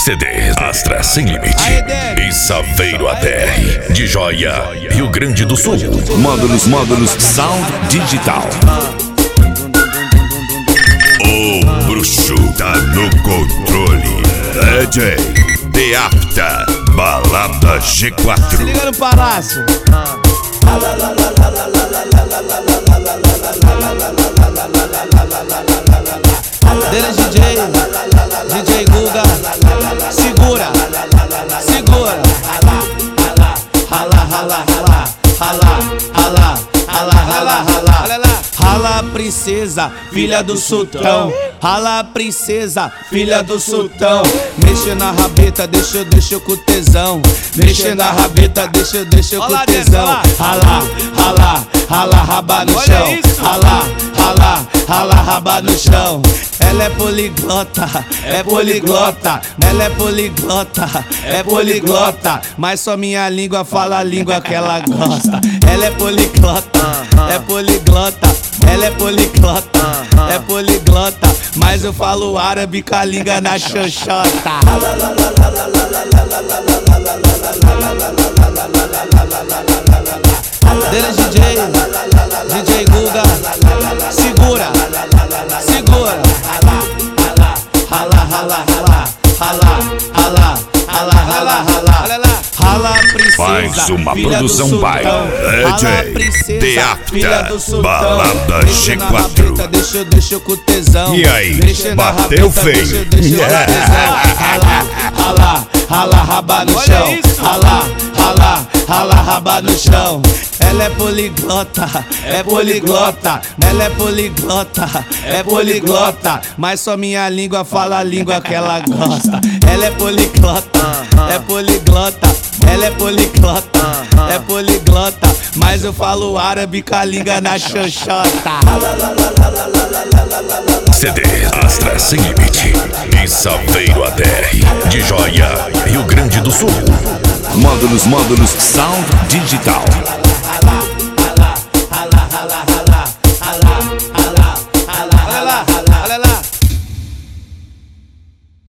CD Astra Sem Limite e Saveiro ADR de Joia, Rio Grande do Sul. Módulos Sound Digital. O bruxo tá no controle. DJ Deapta, balada G4. Se liga no palácio. Dele DJ Guga. Segura. Rala princesa, filha do sultão. Rala princesa, filha do sultão. Mexe na rabeta, deixa com tesão. Mexe na rabeta, deixa com tesão. Rala, raba no chão. Rala, raba no chão. Ela é poliglota, ela é poliglota, mas só minha língua fala a língua que ela gosta. Ela é poliglota, ela é poliglota, mas eu falo árabe com a língua na xoxota. Dele DJ Guga. Segura. Rala princesa, faz uma produção by DJ Deapta, balada G4. Deixa com tesão. E aí, bateu feio? Rala, raba no chão. Rala, raba no chão. Ela é poliglota, ela é poliglota, mas só minha língua fala a língua que ela gosta. Ela é poliglota, ela é poliglota, mas eu falo árabe com a língua na xoxota. CD Astra Sem Limite e Saveiro ADR de Joia, Rio Grande do Sul. Módulos Sound Digital.